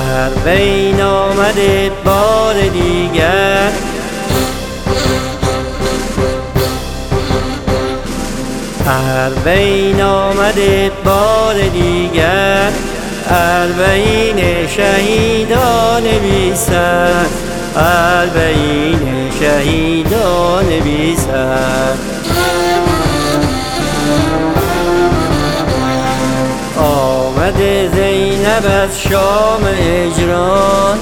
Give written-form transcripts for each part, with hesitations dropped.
اربعین آمده بار دیگر، اربعین آمده بار دیگر، اربعین شهیدان بی سر، اربعین شهیدان بی سر. آمده زینب از شام هجران،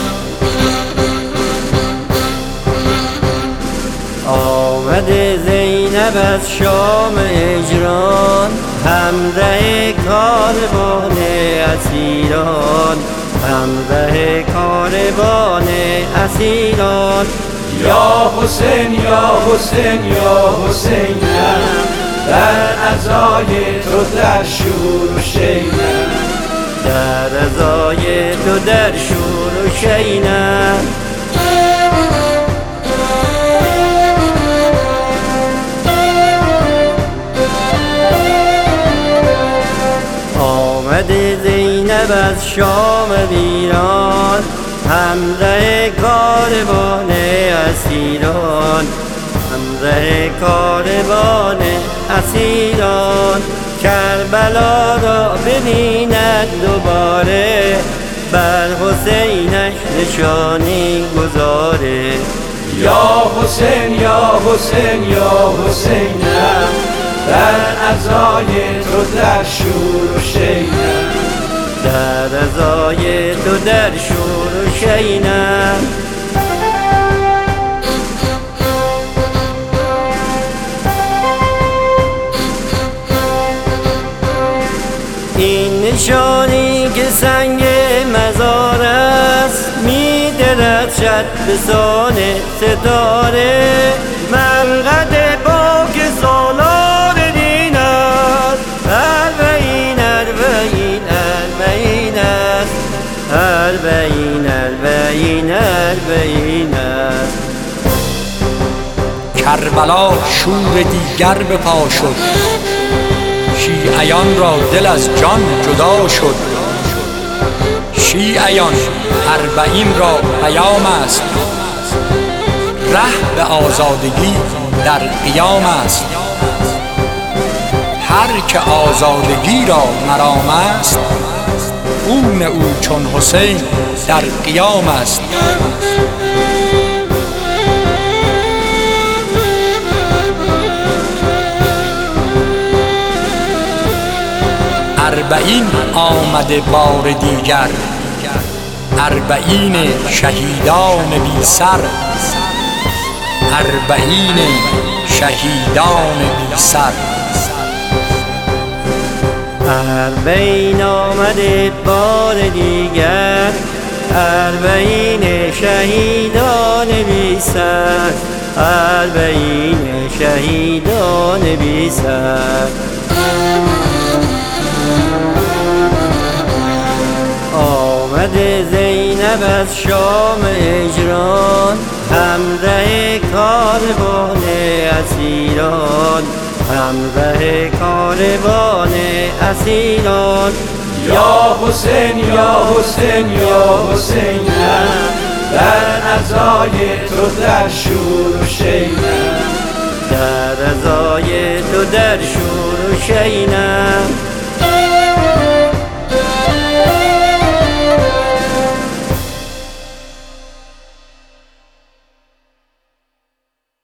آمده زینب از شام هجران، همراه کاروان اسیران، همراه کاروان اسیران. یا حسین یا حسین یا حسینم، در عزای تو در شور و شینم، در عزای تو در شور و شینم. آمده زینب از شام ویران، همراه کاروان اسیران، همراه کاروان اسیران. کربلا را ببیند دوباره، بر حسینش نشانی گذاره. یا حسین یا حسین یا حسینم، در عزای تو در شور و شینم، در عزای تو در شور و شینم. این نشانی که سنگ مزار است، می درخشد به سان ستاره. مرقد پاک سالار دین است، اربعین اربعین اربعین است، اربعین اربعین اربعین است. کربلا شور دیگر به پا شد، شیعیان را دل از جان جدا شد. شیعیان اربعین را پیام است، ره به آزادگی در قیام است. هر که آزادگی را مرام است، خون او چون حسین در قیام است. اربعین آمده بار دیگر، اربعین شهیدان بی سر، اربعین شهیدان بی سر. اربعین آمده بار دیگر، اربعین شهیدان بی سر، اربعین شهیدان بی سر. آمده زینب از شام هجران، همراه کاروان اسیران، همراه کاروان اسیران. یا حسین یا حسین یا حسینم، در عزای تو در شور و شینم، در عزای تو در شور و شینم.